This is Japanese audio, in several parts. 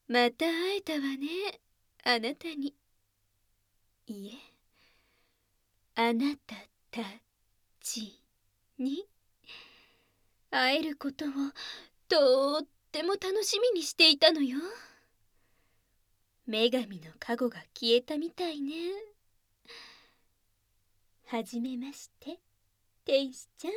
また会えたわね、あなたに。いえ、あなたたちに会えることをとっても楽しみにしていたのよ。女神の加護が消えたみたいね。はじめまして、天使ちゃん。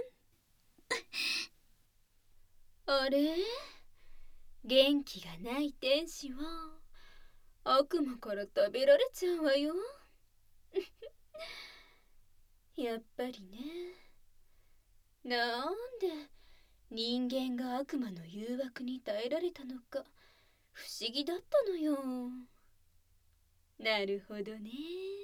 あれ、元気がない天使は悪魔から食べられちゃうわよ。やっぱりね。なんで人間が悪魔の誘惑に耐えられたのか不思議だったのよ。なるほどね。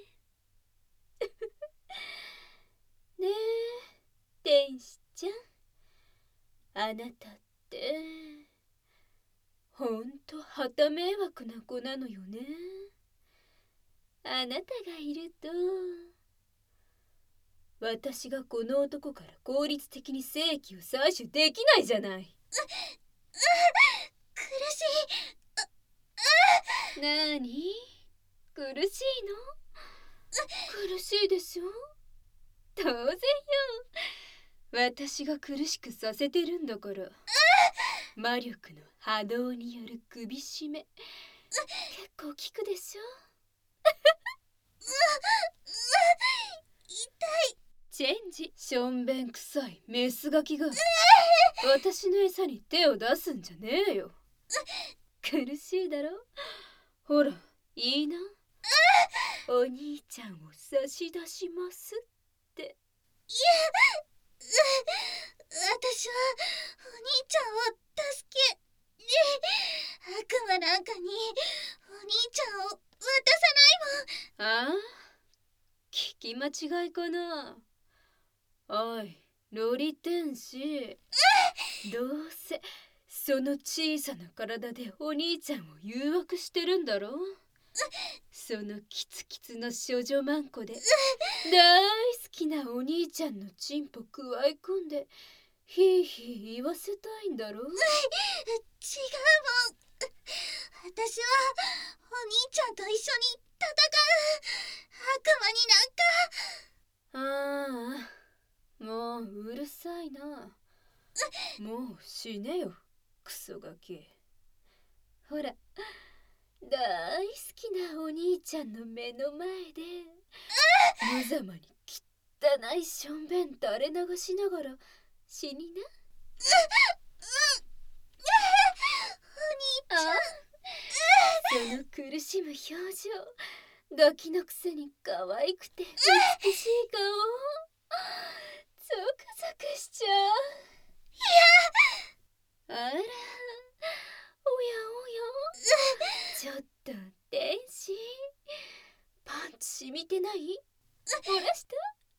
ねえ、天使ちゃん、あなたってほんと旗迷惑な子なのよね。あなたがいると私がこの男から効率的に精液を採取できないじゃない。 苦しい。 なに、苦しいの？苦しいでしょ。当然よ。私が苦しくさせてるんだから。魔力の波動による首絞め、結構効くでしょ。 痛い。 チェンジ。しょんべんくさいメスガキが私の餌に手を出すんじゃねえよ。苦しいだろ。ほら、いいな。お兄ちゃんを差し出しますって。 いや、私はお兄ちゃんを助け、悪魔なんかにお兄ちゃんを渡さああ、聞き間違いかな。おい、ロリ天使。どうせその小さな体でお兄ちゃんを誘惑してるんだろ。そのキツキツの少女マンコで大好きなお兄ちゃんのチンポくわえ込んでヒーヒー言わせたいんだろ。 違うもん。私はお兄ちゃんと一緒に戦う。悪魔になんか。 ああ、もううるさいな。もう死ねよ、クソガキ。ほら、大好きなお兄ちゃんの目の前で無様に汚いしょんべん垂れ流しながら死にな。 お兄ちゃん。 その苦しむ表情、ガキのくせに可愛くて美しい顔、ゾクゾクしちゃう。あら、おやおや、ちょっと天使、パンツ染みてない？漏らした？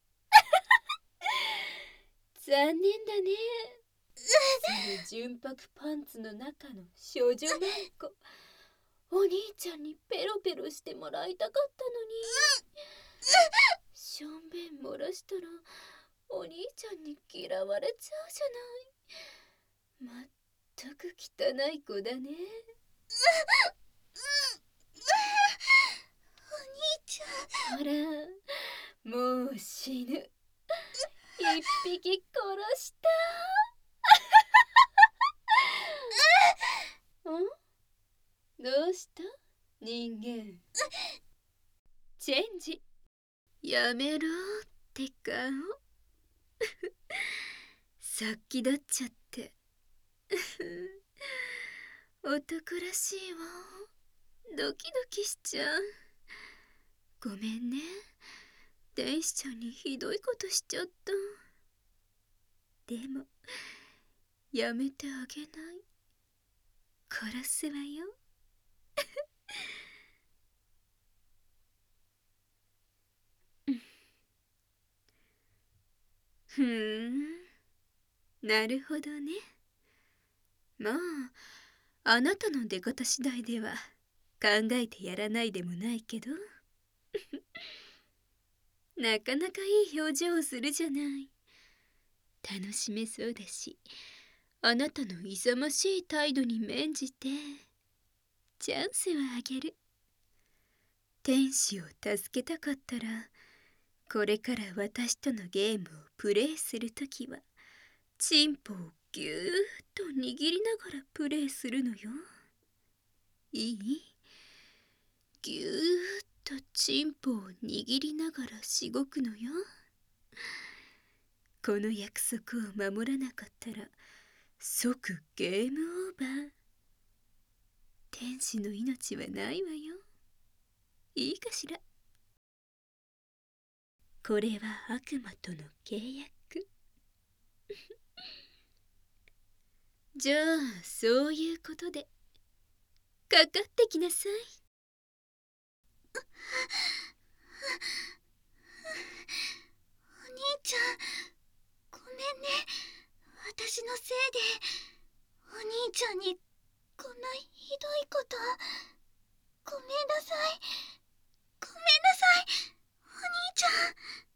残念だね。その純白パンツの中の少女マンコ、お兄ちゃんにペロペロしてもらいたかったのに。しょんべん漏らしたらお兄ちゃんに嫌われちゃうじゃない。まったく汚い子だね。 お兄ちゃん。 ほら、もう死ぬ。一匹殺した。ん？どうした人間。チェンジ。やめろって顔。さっきだっちゃって男らしいわ。ドキドキしちゃう。ごめんね、天使ちゃんにひどいことしちゃった。でもやめてあげない。殺すわよふーん、なるほどね。まあ、あなたの出方次第では考えてやらないでもないけどなかなかいい表情をするじゃない。楽しめそうだし、あなたの勇ましい態度に免じてチャンスはあげる。天使を助けたかったら、これから私とのゲームをプレイするときは、チンポをぎゅーっと握りながらプレイするのよ。いい？ぎゅーっとチンポを握りながらしごくのよ。この約束を守らなかったら即ゲームオーバー。天使の命はないわよ。いいかしら。これは悪魔との契約。じゃあそういうことでかかってきなさい。 お兄ちゃん、ごめんね。私のせいでお兄ちゃんにこんなひどいこと。